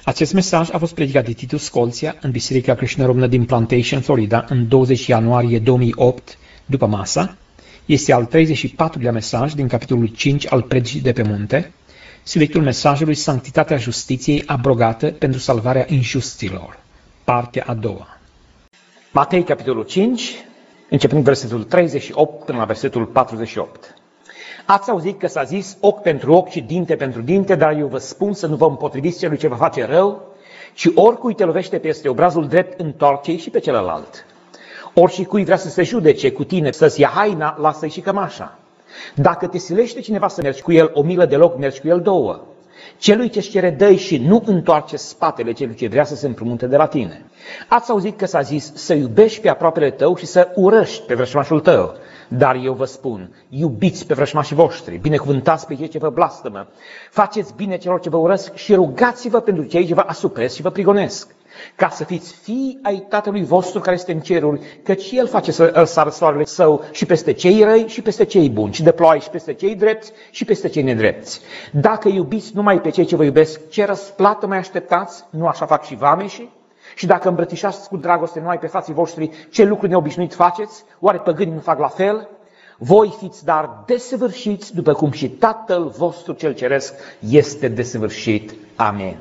Acest mesaj a fost predicat de Titus Scolția în Biserica Creștină Română din Plantation, Florida, în 20 ianuarie 2008, după masa. Este al 34-lea mesaj din capitolul 5 al Predicii de pe munte, subiectul mesajului Sanctitatea Justiției abrogată pentru salvarea injusților, partea a doua. Matei, capitolul 5, începând versetul 38 până la versetul 48. Ați auzit că s-a zis ochi pentru ochi și dinte pentru dinte, dar eu vă spun să nu vă împotriviți celui ce vă face rău, ci oricui te lovește peste obrazul drept, întoarce-i și pe celălalt. Oricui vrea să se judece cu tine, să-ți ia haina, lasă-i și cămașa. Dacă te silește cineva să mergi cu el o milă de loc, mergi cu el două. Celui ce-și cere, dă-i și nu întoarce spatele celui ce vrea să se împrumute de la tine. Ați auzit că s-a zis să iubești pe aproapele tău și să urăști pe vrăjmașul tău. Dar eu vă spun, iubiți pe vrăjmașii voștri, binecuvântați pe cei ce vă blastămă, faceți bine celor ce vă urăsc și rugați-vă pentru cei ce vă asupresc și vă prigonesc, ca să fiți fii ai Tatălui vostru care este în ceruri, căci El face să sară soarele său și peste cei răi și peste cei buni, și de ploaie și peste cei drepți și peste cei nedrepți. Dacă iubiți numai pe cei ce vă iubesc, ce răsplată mai așteptați? Nu așa fac și vameșii? Și dacă îmbrățișați cu dragoste numai pe frații voștri, ce lucru neobișnuit faceți? Oare păgânii nu fac la fel? Voi fiți dar desăvârșiți, după cum și Tatăl vostru cel ceresc este desăvârșit. Amen.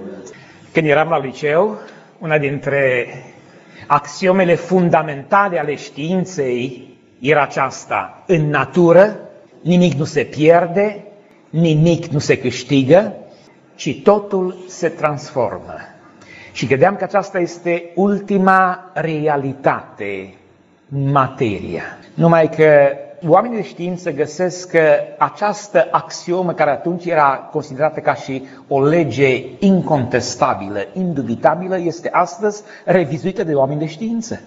Când eram la liceu, una dintre axiomele fundamentale ale științei era aceasta: în natură nimic nu se pierde, nimic nu se câștigă, ci totul se transformă. Și credeam că aceasta este ultima realitate, materia. Numai că oamenii de știință găsesc că această axiomă, care atunci era considerată ca și o lege incontestabilă, indubitabilă, este astăzi revizuită de oameni de știință.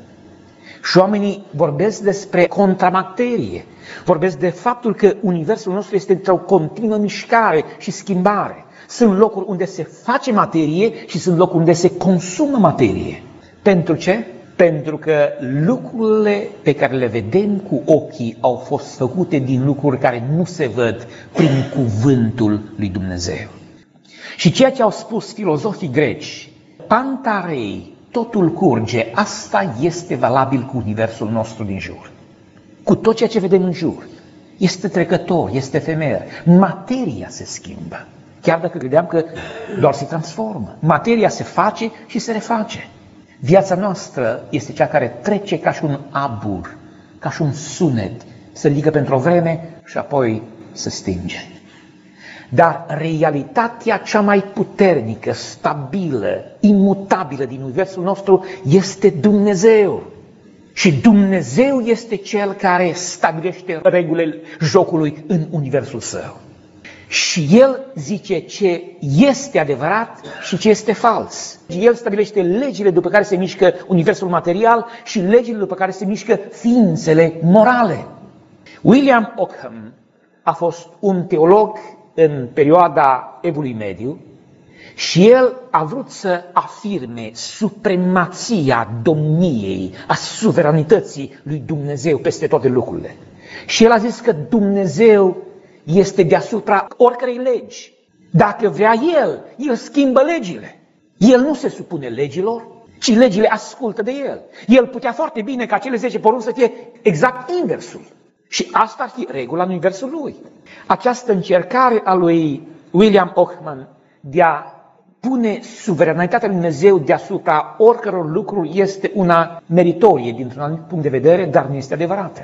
Și oamenii vorbesc despre contramaterie, vorbesc de faptul că universul nostru este într-o continuă mișcare și schimbare. Sunt locuri unde se face materie și sunt locuri unde se consumă materie. Pentru ce? Pentru că lucrurile pe care le vedem cu ochii au fost făcute din lucruri care nu se văd prin cuvântul lui Dumnezeu. Și ceea ce au spus filozofii greci, pantarei, totul curge, asta este valabil cu universul nostru din jur. Cu tot ceea ce vedem în jur. Este trecător, este efemer. Materia se schimbă. Chiar dacă credeam că doar se transformă. Materia se face și se reface. Viața noastră este cea care trece ca și un abur, ca și un sunet, se ridică pentru o vreme și apoi se stinge. Dar realitatea cea mai puternică, stabilă, imutabilă din universul nostru este Dumnezeu. Și Dumnezeu este Cel care stabilește regulile jocului în universul Său. Și El zice ce este adevărat și ce este fals. El stabilește legile după care se mișcă universul material și legile după care se mișcă ființele morale. William Ockham a fost un teolog în perioada Evului Mediu și el a vrut să afirme supremația domniei, a suveranității lui Dumnezeu peste toate lucrurile. Și el a zis că Dumnezeu este deasupra oricărei legi. Dacă vrea El schimbă legile. El nu se supune legilor, ci legile ascultă de El. El putea foarte bine ca cele 10 porunci să fie exact inversul. Și asta ar fi regula în universul Lui. Această încercare a lui William Ockham de a pune suveranitatea lui Dumnezeu deasupra oricăror lucruri este una meritorie dintr-un anumit punct de vedere, dar nu este adevărată.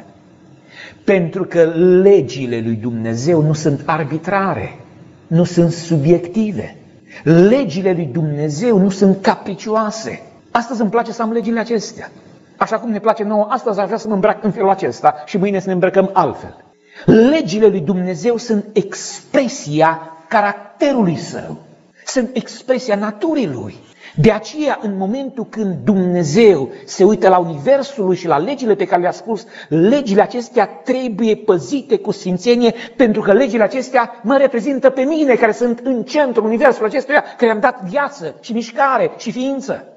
Pentru că legile lui Dumnezeu nu sunt arbitrare, nu sunt subiective. Legile lui Dumnezeu nu sunt capricioase. Astăzi îmi place să am legile acestea. Așa cum ne place nouă, astăzi aș vrea să mă îmbrac în felul acesta și mâine să ne îmbrăcăm altfel. Legile lui Dumnezeu sunt expresia caracterului Său, sunt expresia naturii Lui. De aceea, în momentul când Dumnezeu se uită la universul Lui și la legile pe care le-a spus, legile acestea trebuie păzite cu sfințenie, pentru că legile acestea mă reprezintă pe mine, care sunt în centrul universului acestuia, care am dat viață și mișcare și ființă.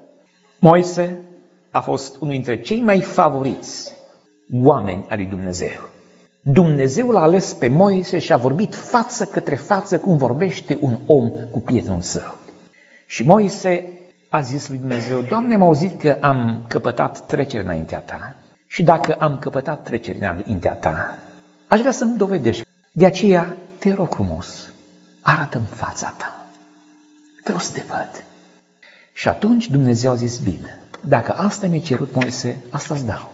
Moise a fost unul dintre cei mai favoriți oameni ai lui Dumnezeu. Dumnezeu l-a ales pe Moise și a vorbit față către față cum vorbește un om cu prietenul său. Și Moise a zis lui Dumnezeu: Doamne, am auzit că am căpătat trecere înaintea Ta. Și dacă am căpătat trecere înaintea Ta, aș vrea să-mi dovedești. De aceea, te rog frumos, arată-mi fața Ta. Vreau să te văd. Și atunci Dumnezeu a zis: bine, dacă asta mi-a cerut, Moise, asta-ți dau.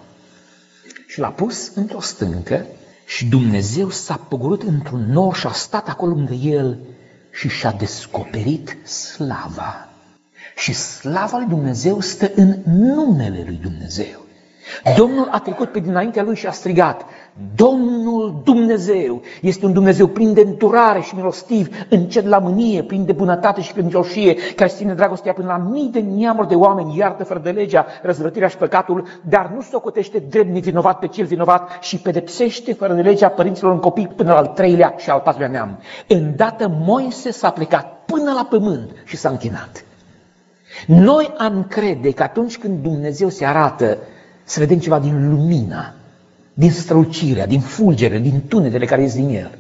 Și l-a pus într-o stâncă și Dumnezeu s-a pogorât într-un nor și a stat acolo lângă el și și-a descoperit slava. Și slava lui Dumnezeu stă în numele lui Dumnezeu. Domnul a trecut pe dinaintea lui și a strigat: Domnul Dumnezeu este un Dumnezeu plin de îndurare și milostiv, încet la mânie, plin de bunătate și credincioșie, care ține dragostea până la mii de neamuri de oameni, iartă fără de legea, răzvrătirea și păcatul, dar nu socotește drept nevinovat pe cel vinovat și pedepsește fără de legea părinților în copii până la al treilea și al patrulea neam. Îndată Moise s-a plecat până la pământ și s-a închinat. Noi am crede că atunci când Dumnezeu se arată, să vedem ceva din lumina, din strălucirea, din fulgere, din tunetele care ies din el.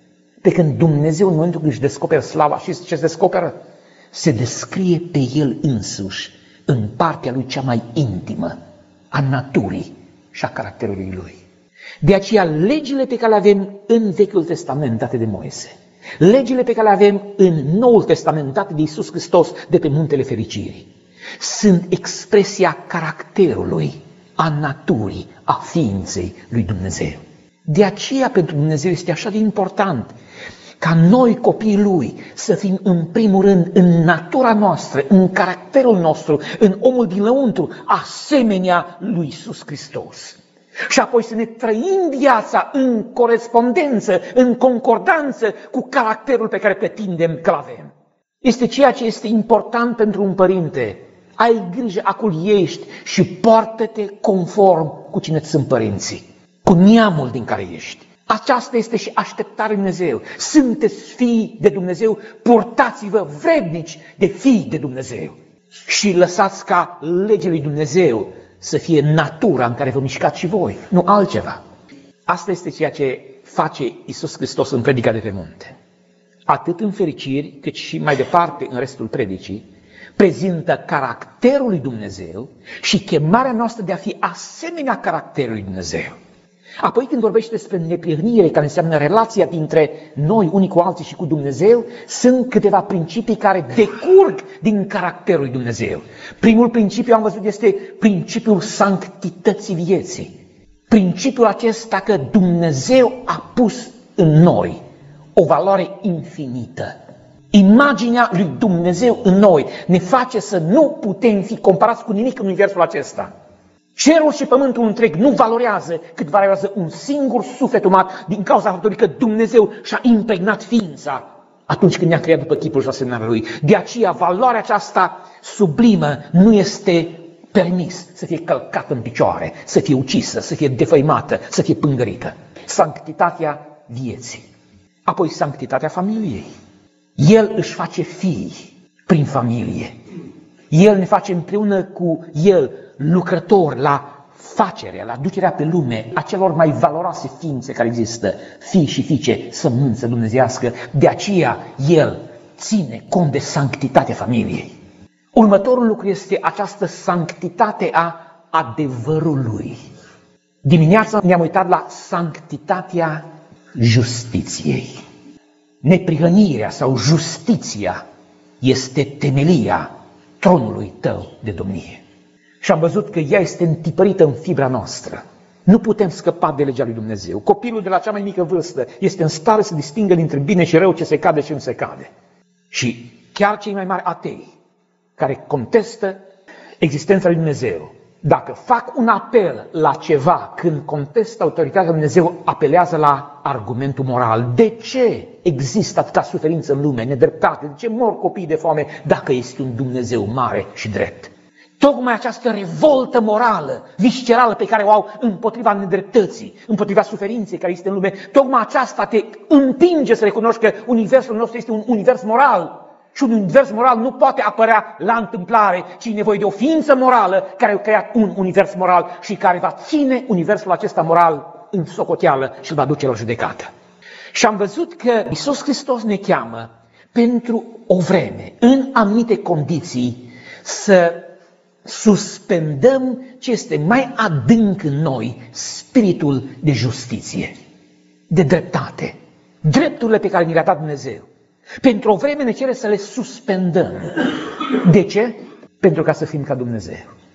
Pe când Dumnezeu, în momentul când își descoperă slava, și ce se descoperă? Se descrie pe el însuși, în partea lui cea mai intimă, a naturii și a caracterului lui. De aceea, legile pe care le avem în Vechiul Testament, date de Moise, legile pe care le avem în Noul Testament, date de Iisus Hristos, de pe Muntele Fericirii, sunt expresia caracterului, a naturii, a ființei lui Dumnezeu. De aceea pentru Dumnezeu este așa de important ca noi, copiii Lui, să fim în primul rând în natura noastră, în caracterul nostru, în omul din lăuntru, asemenea lui Iisus Hristos. Și apoi să ne trăim viața în corespondență, în concordanță cu caracterul pe care pretindem că-l avem. Este ceea ce este important pentru un părinte. Ai grijă a cui ești și poartă-te conform cu cine sunt părinții, cu neamul din care ești. Aceasta este și așteptarea lui Dumnezeu. Sunteți fii de Dumnezeu, purtați-vă vrednici de fii de Dumnezeu. Și lăsați ca legea lui Dumnezeu să fie natura în care vă mișcați și voi, nu altceva. Asta este ceea ce face Iisus Hristos în predica de pe munte. Atât în fericiri, cât și mai departe în restul predicii, prezintă caracterul lui Dumnezeu și chemarea noastră de a fi asemenea caracterului lui Dumnezeu. Apoi când vorbește despre neprihănire, care înseamnă relația dintre noi unii cu alții și cu Dumnezeu, sunt câteva principii care decurg din caracterul lui Dumnezeu. Primul principiu, am văzut, este principiul sanctității vieții. Principiul acesta că Dumnezeu a pus în noi o valoare infinită. Imaginea lui Dumnezeu în noi ne face să nu putem fi comparați cu nimic în universul acesta. Cerul și pământul întreg nu valorează cât valorează un singur suflet uman din cauza faptului că Dumnezeu și-a impregnat ființa atunci când ne-a creat după chipul și asemănarea Lui. De aceea valoarea aceasta sublimă nu este permis să fie călcată în picioare, să fie ucisă, să fie defăimată, să fie pângărită. Sanctitatea vieții. Apoi sanctitatea familiei. El își face fii prin familie. El ne face împreună cu El lucrători la facerea, la ducerea pe lume a celor mai valoroase ființe care există, fii și fiice, sămânță dumnezeiască. De aceea El ține cont de sanctitatea familiei. Următorul lucru este această sanctitate a adevărului. Dimineața ne-am uitat la sanctitatea justiției. Neprihănirea sau justiția este temelia tronului tău de domnie. Și am văzut că ea este întipărită în fibra noastră. Nu putem scăpa de legea lui Dumnezeu. Copilul de la cea mai mică vârstă este în stare să distingă dintre bine și rău, ce se cade și nu se cade. Și chiar cei mai mari atei care contestă existența lui Dumnezeu, dacă fac un apel la ceva când contestă autoritatea lui Dumnezeu, apelează la argumentul moral. De ce există atâta suferință în lume, nedreptate? De ce mor copiii de foame dacă este un Dumnezeu mare și drept? Tocmai această revoltă morală, viscerală pe care o au împotriva nedreptății, împotriva suferinței care este în lume, tocmai aceasta te împinge să recunoști că universul nostru este un univers moral. Și un univers moral nu poate apărea la întâmplare, ci e nevoie de o ființă morală care a creat un univers moral și care va ține universul acesta moral în socoteală și îl va duce la judecată. Și am văzut că Iisus Hristos ne cheamă pentru o vreme, în anumite condiții, să suspendăm ce este mai adânc în noi, spiritul de justiție, de dreptate, drepturile pe care ni le-a dat Dumnezeu. Pentru o vreme ne cere să le suspendăm. De ce? Pentru ca să fim ca Dumnezeu.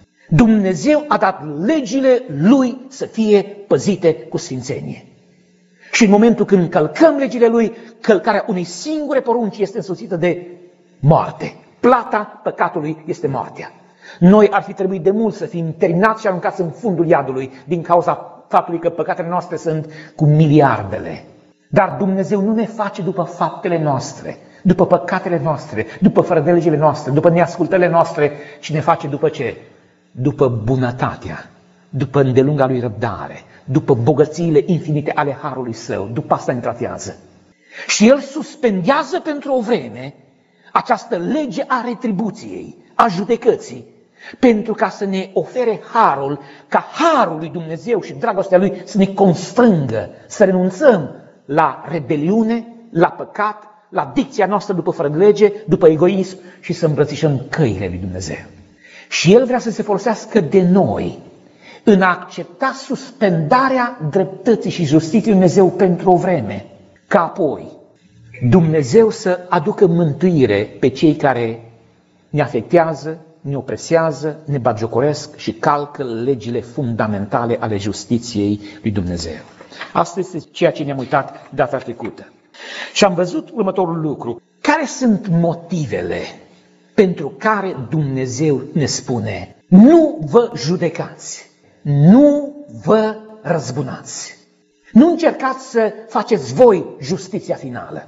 Dumnezeu a dat legile Lui să fie păzite cu sfințenie. Și în momentul când încălcăm legile Lui, călcarea unei singure porunci este însoțită de moarte. Plata păcatului este moartea. Noi ar fi trebuit de mult să fim terminați și aruncați în fundul iadului din cauza faptului că păcatele noastre sunt cu miliardele. Dar Dumnezeu nu ne face după faptele noastre, după păcatele noastre, după fără de legile noastre, după neascultările noastre, ci ne face după ce? După bunătatea, după îndelunga Lui răbdare, după bogățiile infinite ale harului Său. După asta ne tratează. Și El suspendează pentru o vreme această lege a retribuției, a judecății, pentru ca să ne ofere harul, ca harul lui Dumnezeu și dragostea Lui să ne constrângă, să renunțăm la rebeliune, la păcat, la dicția noastră după fără de lege, după egoism și să îmbrățișăm căile lui Dumnezeu. Și El vrea să se folosească de noi în a accepta suspendarea dreptății și justiției lui Dumnezeu pentru o vreme, ca apoi Dumnezeu să aducă mântuire pe cei care ne afectează, ne opresează, ne batjocoresc și calcă legile fundamentale ale justiției lui Dumnezeu. Asta este ceea ce ne-am uitat data trecută. Și am văzut următorul lucru. Care sunt motivele pentru care Dumnezeu ne spune: nu vă judecați, nu vă răzbunați, nu încercați să faceți voi justiția finală.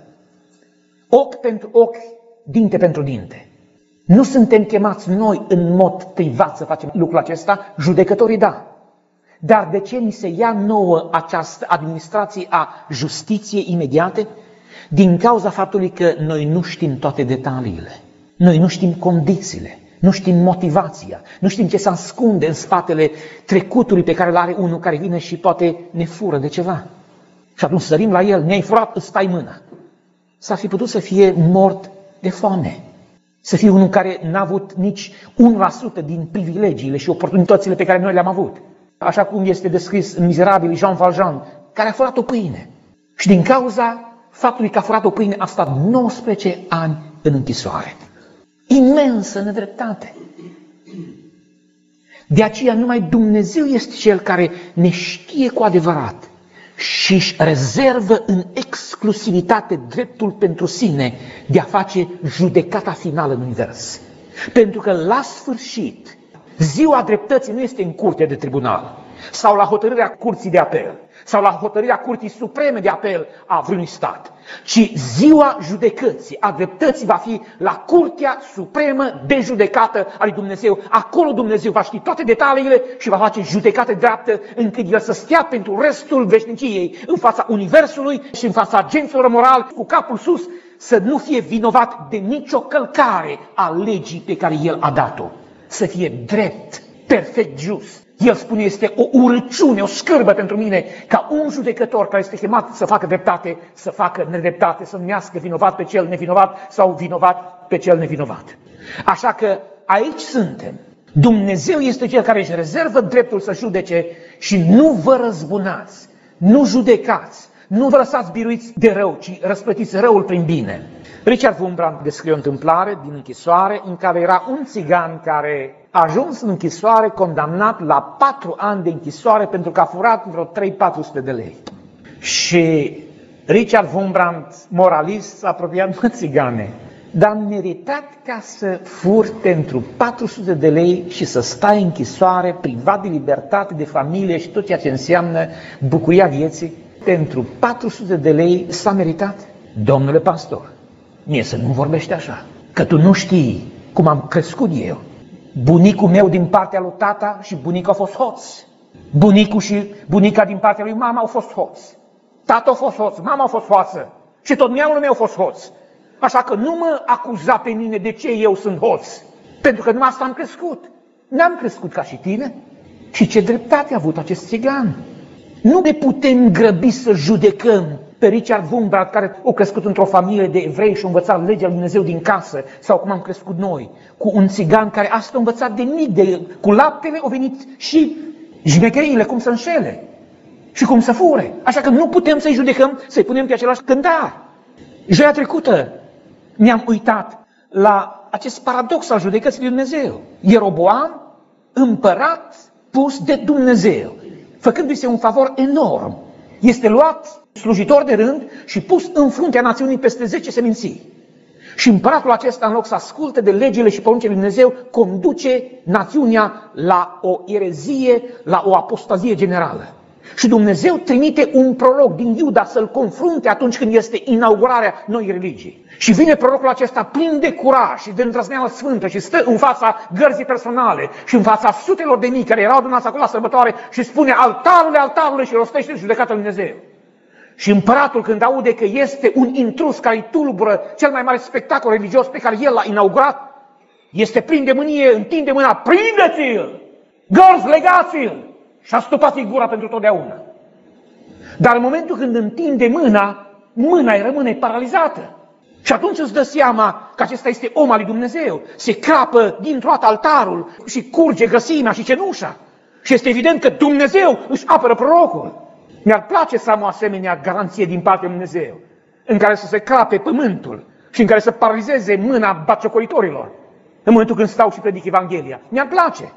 Ochi pentru ochi, dinte pentru dinte. Nu suntem chemați noi în mod privat să facem lucrul acesta, judecătorii da. Dar de ce ni se ia nouă această administrație a justiției imediate? Din cauza faptului că noi nu știm toate detaliile, noi nu știm condițiile, nu știm motivația, nu știm ce se ascunde în spatele trecutului pe care îl are unul care vine și poate ne fură de ceva. Și atunci sărim la el: ne-ai furat, îți stai mâna. S-ar fi putut să fie mort de foame, să fie unul care n-a avut nici 1% din privilegiile și oportunitățile pe care noi le-am avut. Așa cum este descris în Mizerabil Jean Valjean, care a furat o pâine. Și din cauza faptului că a furat o pâine a stat 19 ani în închisoare. Imensă nedreptate. De aceea numai Dumnezeu este Cel care ne știe cu adevărat și își rezervă în exclusivitate dreptul pentru sine de a face judecata finală în univers. Pentru că la sfârșit, ziua dreptății nu este în curte de tribunal sau la hotărârea curții de apel sau la hotărârea curții supreme de apel a vreunui stat, ci ziua judecății, a dreptății va fi la curtea supremă de judecată a lui Dumnezeu. Acolo Dumnezeu va ști toate detaliile și va face judecată dreaptă, încât El să stea pentru restul veșniciei în fața universului și în fața agenților morali cu capul sus, să nu fie vinovat de nicio călcare a legii pe care El a dat-o. Să fie drept, perfect just. El spune: este o urăciune, o scârbă pentru mine ca un judecător care este chemat să facă dreptate, să facă nedreptate, să numească vinovat pe cel nevinovat sau vinovat pe cel nevinovat. Așa că aici suntem. Dumnezeu este Cel care își rezervă dreptul să judece și nu vă răzbunați, nu judecați, nu vă lăsați biruiți de rău, ci răsplătiți răul prin bine. Richard Wurmbrand descrie o întâmplare din închisoare în care era un țigan care a ajuns în închisoare condamnat la 4 ani de închisoare pentru că a furat vreo 300-400 de lei. Și Richard Wurmbrand, moralist, s-a apropiat: mă, țigane, dar am meritat ca să furi pentru 400 de lei și să stai în închisoare, privat de libertate, de familie și tot ceea ce înseamnă bucuria vieții? Pentru 400 de lei s-a meritat? Domnule pastor, mie să nu vorbești așa, că tu nu știi cum am crescut eu. Bunicul meu din partea lui tata și bunicul au fost hoți. Bunicul și bunica din partea lui mama au fost hoți. Tata a fost hoț, mama a fost hoață și tot neamul meu a fost hoț. Așa că nu mă acuza pe mine de ce eu sunt hoț, pentru că numai asta am crescut. N-am crescut ca și tine. Și ce dreptate a avut acest țigan. Nu ne putem grăbi să judecăm pe Richard Wurmbrand, care a crescut într-o familie de evrei și a învățat legea lui Dumnezeu din casă, sau cum am crescut noi, cu un țigan care asta a învățat de mic, cu laptele au venit și jmecheriile, cum să înșele și cum să fure. Așa că nu putem să-i judecăm, să-i punem pe același cântar. Joia trecută ne-am uitat la acest paradox al judecății lui Dumnezeu. Ieroboam, împărat pus de Dumnezeu, făcându-i un favor enorm, este luat slujitor de rând și pus în fruntea națiunii peste 10 seminții. Și împăratul acesta, în loc să asculte de legile și poruncile lui Dumnezeu, conduce națiunea la o erezie, la o apostazie generală. Și Dumnezeu trimite un proroc din Iuda să-l confrunte atunci când este inaugurarea noii religii. Și vine prorocul acesta plin de curaj și de îndrăzneală sfântă și stă în fața gărzii personale și în fața sutelor de mii care erau adunați acolo la sărbătoare și spune: altarule, altarule, și rostește judecata lui Dumnezeu. Și împăratul, când aude că este un intrus care îi tulbură cel mai mare spectacol religios pe care el l-a inaugurat, este plin de mânie, întinde mâna: prindeți-l! Gărzi, legați-l! Și a stupat-i gura pentru totdeauna. Dar în momentul când întinde mâna, mâna îi rămâne paralizată. Și atunci îți dă seama că acesta este om al lui Dumnezeu. Se crapă dintr-o dată altarul și curge grăsimea și cenușa. Și este evident că Dumnezeu își apără prorocul. Mi-ar place să am o asemenea garanție din partea lui Dumnezeu, în care să se crape pământul și în care să paralizeze mâna batjocoritorilor în momentul când stau și predic Evanghelia. Mi-ar place.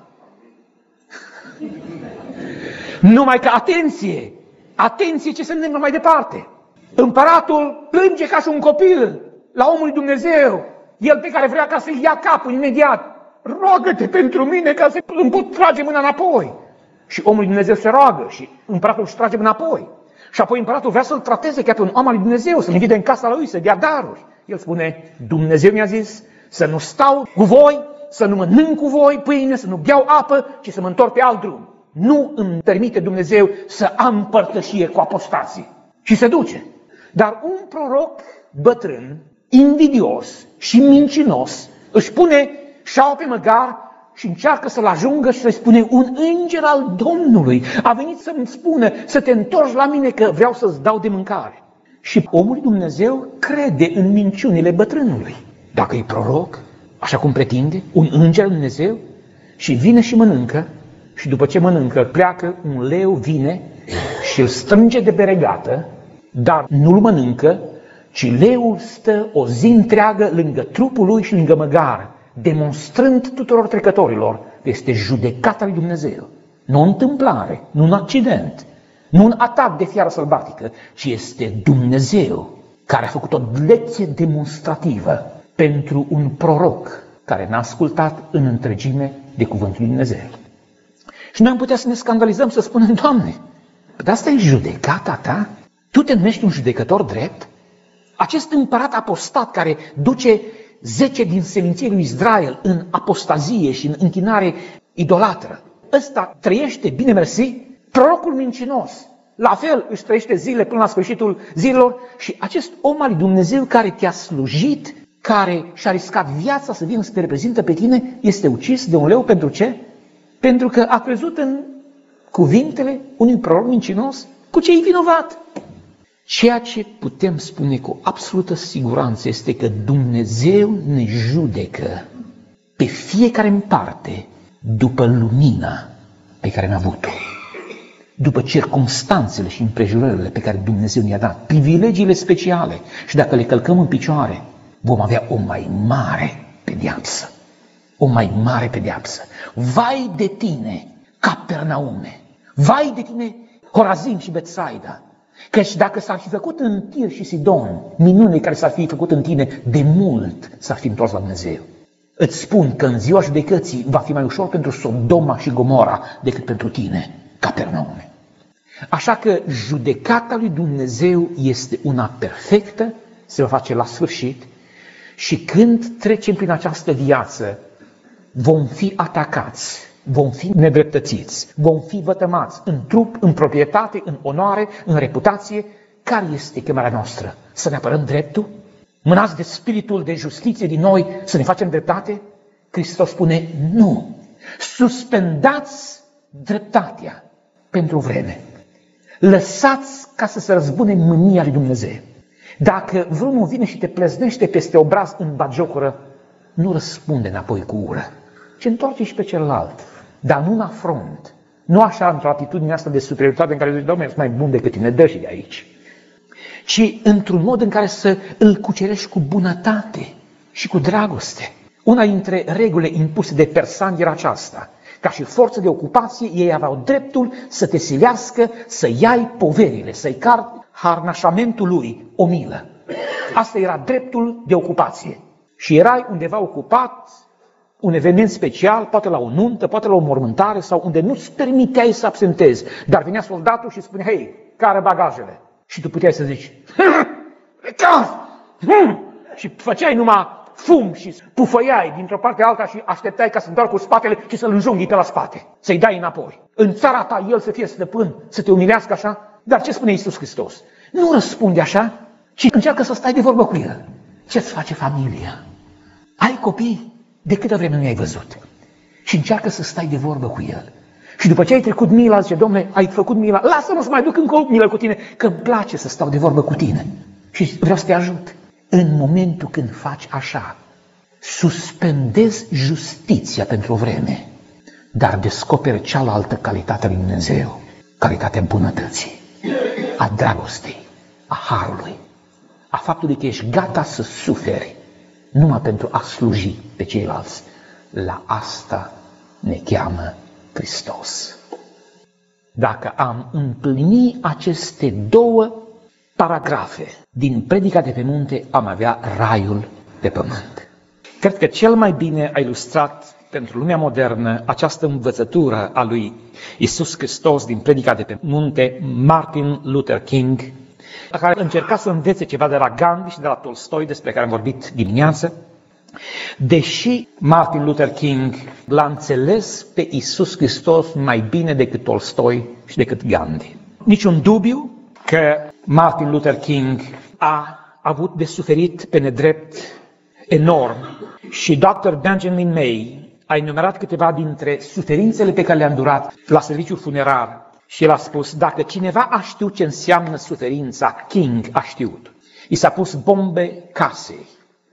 Numai că, atenție, atenție ce se întâmplă mai departe. Împăratul plânge ca și un copil la omul lui Dumnezeu, el pe care vrea ca să-i ia capul imediat. Roagă-te pentru mine ca să îmi pot trage mâna înapoi. Și omul lui Dumnezeu se roagă și împăratul își trage înapoi. Și apoi împăratul vrea să-l trateze ca pe un om al lui Dumnezeu, să-l invite în casa lui, să dea daruri. El spune: Dumnezeu mi-a zis să nu stau cu voi, să nu mănânc cu voi pâine, să nu beau apă, ci să mă întorc pe alt drum. Nu îmi permite Dumnezeu să am părtășie cu apostații. Și se duce. Dar un proroc bătrân, invidios și mincinos își pune șaua pe măgar și încearcă să-l ajungă și să-i spune: un înger al Domnului a venit să-mi spună să te întorci la mine că vreau să-ți dau de mâncare. Și omul lui Dumnezeu crede în minciunile bătrânului. Dacă e proroc, așa cum pretinde, un înger al Dumnezeu, și vine și mănâncă, și după ce mănâncă pleacă, un leu vine și îl strânge de beregată, dar nu-l mănâncă, ci leul stă o zi întreagă lângă trupul lui și lângă măgar, demonstrând tuturor trecătorilor că este judecata lui Dumnezeu. Nu o întâmplare, nu un accident, nu un atac de fiară sălbatică, ci este Dumnezeu care a făcut o lecție demonstrativă pentru un proroc care n-a ascultat în întregime de cuvântul lui Dumnezeu. Și noi am putea să ne scandalizăm, să spunem: Doamne, dar asta e judecata ta? Tu te numești un judecător drept? Acest împărat apostat care duce 10 din seminții lui Israel în apostazie și în închinare idolatră, ăsta trăiește, bine mersi, prorocul mincinos, la fel își trăiește zile până la sfârșitul zilelor, și acest om al lui Dumnezeu care te-a slujit, care și-a riscat viața să vină să te reprezintă pe tine, este ucis de un leu pentru ce? Pentru că a crezut în cuvintele unui proroc mincinos. Cu ce e vinovat? Ceea ce putem spune cu absolută siguranță este că Dumnezeu ne judecă pe fiecare în parte după lumina pe care am avut-o, după circumstanțele și împrejurările pe care Dumnezeu ne-a dat, privilegiile speciale, și dacă le călcăm în picioare, vom avea o mai mare pedeapsă. O mai mare pedeapsă. Vai de tine, Capernaume! Vai de tine, Horazim și Betsaida! Căci dacă s-ar fi făcut în Tir și Sidon minunile care s-ar fi făcut în tine, de mult s-ar fi întors la Dumnezeu. Îți spun că în ziua judecății va fi mai ușor pentru Sodoma și Gomora decât pentru tine, Capernaume. Așa că judecata lui Dumnezeu este una perfectă, se va face la sfârșit, și când trecem prin această viață, vom fi atacați, vom fi nedreptățiți, vom fi vătămați în trup, în proprietate, în onoare, în reputație. Care este chemarea noastră? Să ne apărăm dreptul? Mânați de spiritul de justiție din noi să ne facem dreptate? Hristos spune: nu! Suspendați dreptatea pentru vreme. Lăsați ca să se răzbune mânia lui Dumnezeu. Dacă vreunul vine și te pleznește peste obraz în batjocură, nu răspunde înapoi cu ură, ci întoarce și pe celălalt, dar nu în afront. Nu așa într-o atitudine asta de superioritate în care zici, Doamne, ești mai bun decât tine, dă și de aici. Ci într-un mod în care să îl cucerești cu bunătate și cu dragoste. Una dintre regulile impuse de persani era aceasta. Ca și forță de ocupație, ei aveau dreptul să te silească, să iai poverile, să-i car harnașamentul lui o milă. Asta era dreptul de ocupație. Și erai undeva ocupat, un eveniment special, poate la o nuntă, poate la o mormântare, sau unde nu-ți permiteai să absentezi, dar venea soldatul și spunea, hei, care bagajele? Și tu puteai să zici, și făceai numai fum și pufăiai dintr-o parte alta și așteptai ca să întorci cu spatele și să-l înjunghi pe la spate, să-i dai înapoi. În țara ta el să fie stăpân, să te umilească așa? Dar ce spune Iisus Hristos? Nu răspunde așa, ci încearcă să stai de vorbă cu el. Ce-ți face familia? Ai copii? De câtă vreme nu i-ai văzut? Și încearcă să stai de vorbă cu el. Și după ce ai trecut mila, zice, Dom'le, ai făcut mila, lasă-mă să mai duc încă o milă cu tine, că îmi place să stau de vorbă cu tine. Și vreau să te ajut. În momentul când faci așa, suspendezi justiția pentru o vreme, dar descoperi cealaltă calitate a lui Dumnezeu, calitatea bunătății, a dragostei, a harului, a faptului că ești gata să suferi numai pentru a sluji pe ceilalți. La asta ne cheamă Hristos. Dacă am împlini aceste două paragrafe din Predica de pe munte, am avea raiul pe pământ. Cred că cel mai bine a ilustrat pentru lumea modernă această învățătură a lui Iisus Hristos din Predica de pe munte Martin Luther King, care încerca să învețe ceva de la Gandhi și de la Tolstoi, despre care am vorbit dimineață. Deși Martin Luther King l-a înțeles pe Iisus Hristos mai bine decât Tolstoi și decât Gandhi. Niciun dubiu că Martin Luther King a avut de suferit pe nedrept enorm și Dr. Benjamin May a enumerat câteva dintre suferințele pe care le-a îndurat la serviciul funerar și el a spus, dacă cineva a știut ce înseamnă suferința, King a știut. I s-a pus bombe casei.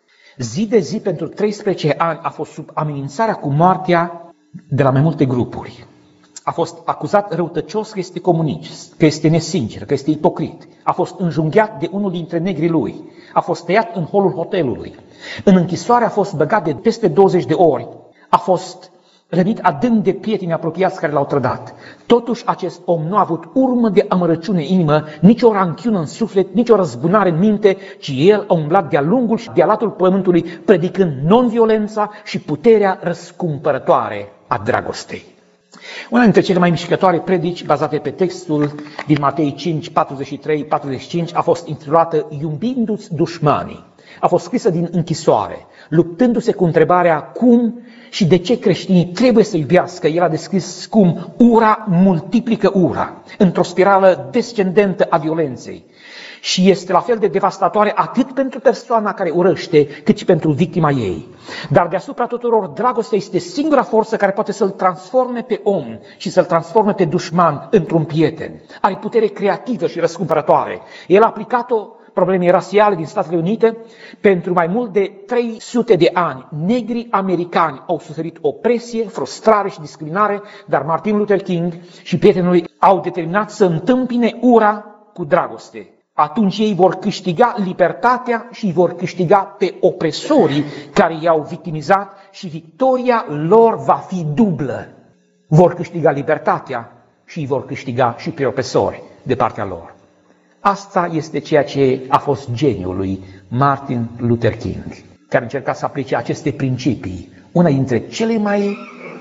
Zi de zi, pentru 13 ani, a fost sub amenințarea cu moartea de la mai multe grupuri. A fost acuzat răutăcios că este comunist, că este nesincer, că este ipocrit. A fost înjunghiat de unul dintre negrii lui. A fost tăiat în holul hotelului. În închisoare a fost băgat de peste 20 de ori. A fost rănit adânc de prieteni apropiați care l-au trădat. Totuși, acest om nu a avut urmă de amărăciune în inimă, nici o ranchiună în suflet, nici o răzbunare în minte, ci el a umblat de-a lungul și de-a latul pământului, predicând non-violența și puterea răscumpărătoare a dragostei. Una dintre cele mai mișcătoare predici, bazate pe textul din Matei 5, 43-45, a fost intitulată Iubindu-ți dușmanii. A fost scrisă din închisoare, luptându-se cu întrebarea cum și de ce creștinii trebuie să iubească. El a descris cum ura multiplică ura, într-o spirală descendentă a violenței. Și este la fel de devastatoare atât pentru persoana care urăște, cât și pentru victima ei. Dar deasupra tuturor, dragostea este singura forță care poate să-l transforme pe om și să-l transforme pe dușman într-un prieten. Are putere creativă și răscumpărătoare. El a aplicat-o problemei rasiale din Statele Unite. Pentru mai mult de 300 de ani, negrii americani au suferit opresie, frustrare și discriminare, dar Martin Luther King și prietenii lui au determinat să întâmpine ura cu dragoste. Atunci ei vor câștiga libertatea și vor câștiga pe opresorii care i-au victimizat și victoria lor va fi dublă. Vor câștiga libertatea și vor câștiga și pe opresori de partea lor. Asta este ceea ce a fost geniul lui Martin Luther King, care încerca să aplice aceste principii, una dintre cele mai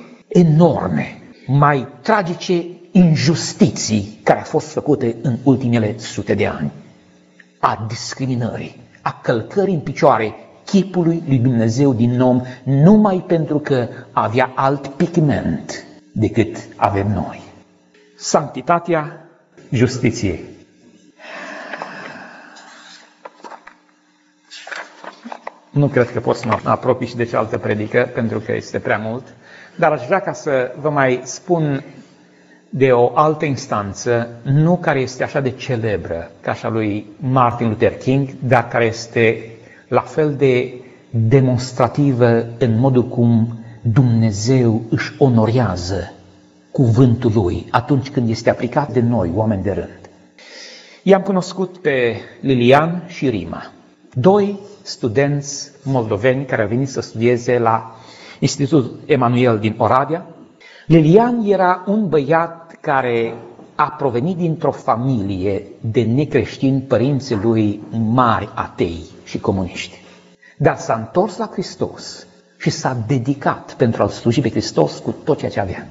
enorme, mai tragice injustiții care au fost făcute în ultimele sute de ani. A discriminării, a călcării în picioare chipului lui Dumnezeu din om, numai pentru că avea alt pigment decât avem noi. Sanctitatea justiției. Nu cred că pot să mă apropii și de cealaltă predică, pentru că este prea mult, dar aș vrea ca să vă mai spun de o altă instanță, nu care este așa de celebră ca așa lui Martin Luther King, dar care este la fel de demonstrativă în modul cum Dumnezeu își onorează cuvântul Lui atunci când este aplicat de noi, oameni de rând. I-am cunoscut pe Lilian și Rima, doi studenți moldoveni care au venit să studieze la Institutul Emanuel din Oradea. Lilian era un băiat care a provenit dintr-o familie de necreștini, părinții lui mari atei și comuniști. Dar s-a întors la Hristos și s-a dedicat pentru a-L sluji pe Hristos cu tot ceea ce avea.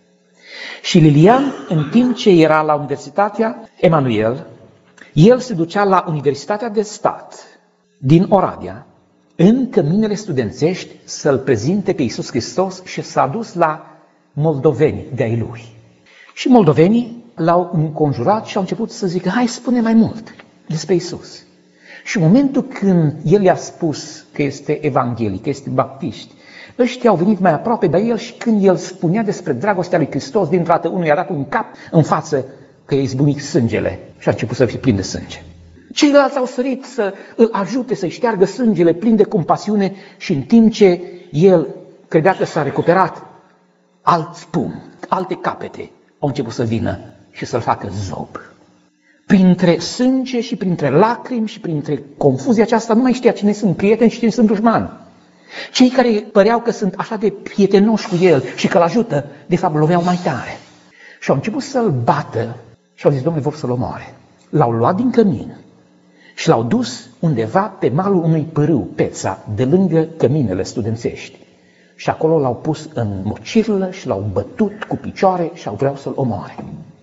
Și Lilian, în timp ce era la Universitatea Emanuel, el se ducea la Universitatea de Stat din Oradea, în căminele studențești, să-L prezinte pe Iisus Hristos și s-a dus la moldoveni de-ai lui. Și moldovenii l-au înconjurat și au început să zică, hai, spune mai mult despre Iisus. Și în momentul când el i-a spus că este evanghelic, că este baptist, ăștia au venit mai aproape de el și când el spunea despre dragostea lui Hristos, dintr-o dată unul i-a dat un cap în față că e izbunic sângele și a început să fie plin de sânge. Ceilalți au sărit să îl ajute să-i șteargă sângele plin de compasiune și în timp ce el credea că s-a recuperat, alți pumni, alte capete au început să vină și să-l facă zob. Printre sânge și printre lacrimi și printre confuzia aceasta nu mai știa cine sunt prieteni și cine sunt dușmani. Cei care păreau că sunt așa de prietenoși cu el și că îl ajută, de fapt loveau mai tare. Și au început să-l bată și au zis, Domnule, vor să-l omoare. L-au luat din cămin și l-au dus undeva pe malul unui pârâu, Peța, de lângă căminele studențești. Și acolo l-au pus în mocirlă și l-au bătut cu picioare și au vreau să-l omoare.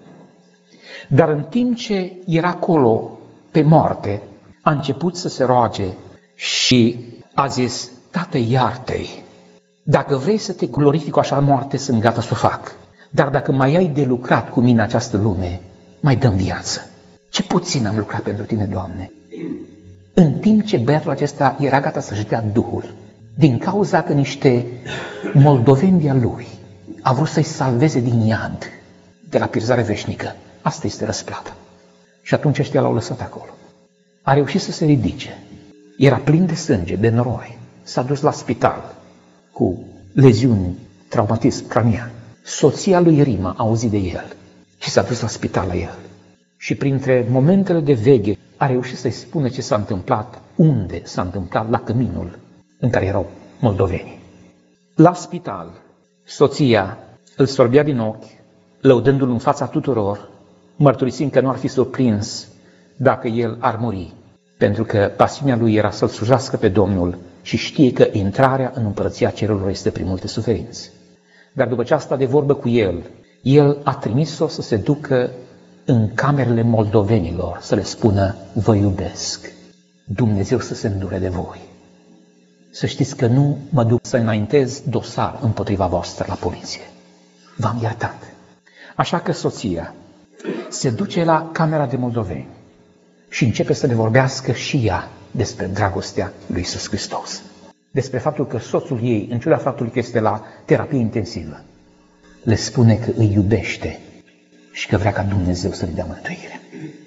Dar în timp ce era acolo pe moarte, a început să se roage și a zis, Tată, iartă-i. Dacă vrei să te glorifici cu așa moarte, sunt gata să o fac. Dar dacă mai ai de lucrat cu mine această lume, mai dăm viață. Ce puțin am lucrat pentru tine, Doamne. În timp ce băiatul acesta era gata să-și dea Duhul, din cauza că niște moldoveni de-a lui a vrut să-i salveze din iad, de la pierzare veșnică. Asta este răsplata. Și atunci ăștia l-au lăsat acolo. A reușit să se ridice. Era plin de sânge, de noroi. S-a dus la spital cu leziuni, traumatism cranian. Soția lui Rima a auzit de el și s-a dus la spital la el. Și printre momentele de veche a reușit să-i spună ce s-a întâmplat, unde s-a întâmplat, la căminul în care erau moldovenii. La spital, soția îl sorbea din ochi, lăudându-l în fața tuturor, mărturisind că nu ar fi surprins dacă el ar muri, pentru că pasiunea lui era să-L slujească pe Domnul și știe că intrarea în împărăția cerurilor este prin multe suferințe. Dar după ce a stat de vorbă cu el a trimis-o să se ducă în camerele moldovenilor, să le spună, vă iubesc, Dumnezeu să se îndure de voi. Să știți că nu mă duc să înaintez dosar împotriva voastră la poliție. V-am iertat. Așa că soția se duce la camera de moldoveni și începe să le vorbească și ea despre dragostea lui Iisus Hristos. Despre faptul că soțul ei, în ciuda faptului că este la terapie intensivă, le spune că îi iubește și că vrea ca Dumnezeu să-i dea mântuire.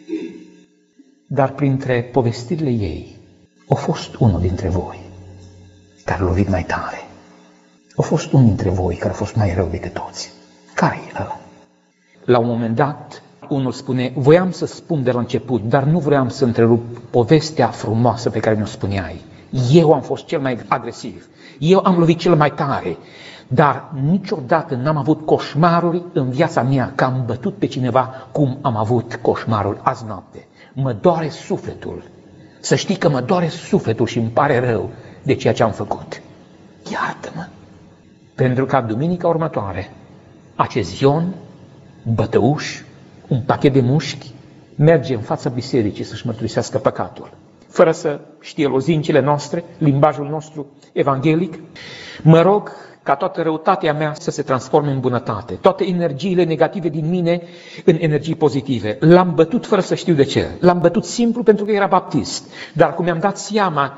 Dar printre povestirile ei, a fost unul dintre voi care a lovit mai tare. A fost unul dintre voi care a fost mai rău decât toți. Care e ăla? La un moment dat, unul spune, voiam să spun de la început, dar nu vreau să întrerup povestea frumoasă pe care mi-o spuneai. Eu am fost cel mai agresiv, eu am lovit cel mai tare, dar niciodată n-am avut coșmaruri în viața mea că am bătut pe cineva cum am avut coșmarul azi noapte. Mă doare sufletul. Să știi că mă doare sufletul și îmi pare rău de ceea ce am făcut. Iartă-mă! Pentru ca duminica următoare, acest Ion, bătăuș, un pachet de mușchi, merge în fața bisericii să-și mărturisească păcatul, fără să știe lozincile noastre, limbajul nostru evanghelic. Mă rog ca toată răutatea mea să se transforme în bunătate, toate energiile negative din mine în energii pozitive. L-am bătut fără să știu de ce. L-am bătut simplu pentru că era baptist, dar cum mi-am dat seama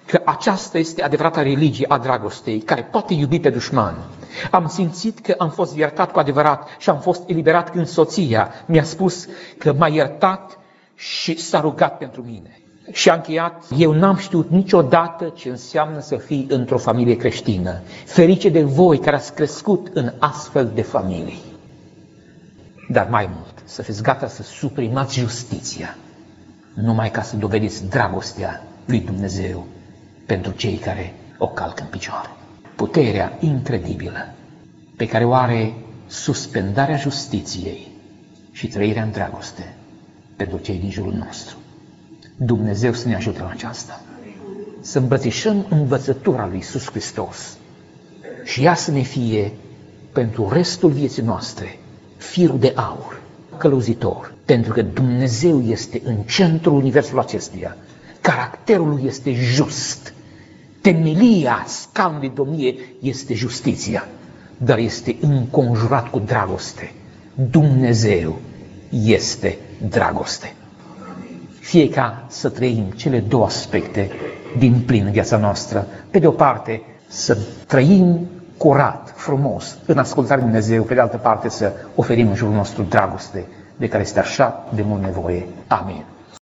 că aceasta este adevărata religie a dragostei, care poate iubi pe dușman. Am simțit că am fost iertat cu adevărat și am fost eliberat când soția mi-a spus că m-a iertat și s-a rugat pentru mine. Și a încheiat, eu n-am știut niciodată ce înseamnă să fii într-o familie creștină. Ferice de voi care ați crescut în astfel de familii. Dar mai mult, să fiți gata să suprimați justiția, numai ca să dovediți dragostea lui Dumnezeu pentru cei care o calcă în picioare. Puterea incredibilă pe care o are suspendarea justiției și trăirea în dragoste pentru cei din jurul nostru. Dumnezeu să ne ajute la aceasta. Să îmbrățișăm învățătura lui Iisus Hristos și ea să ne fie pentru restul vieții noastre firul de aur, călăuzitor, pentru că Dumnezeu este în centrul universului acestuia. Caracterul lui este just. Temelia scaunului domniei este justiția, dar este înconjurat cu dragoste. Dumnezeu este dragoste. Fie ca să trăim cele două aspecte din plin în viața noastră. Pe de o parte, să trăim curat, frumos, în ascultarea lui Dumnezeu, pe de altă parte să oferim în jurul nostru dragoste, de care este așa de mult nevoie. Amin.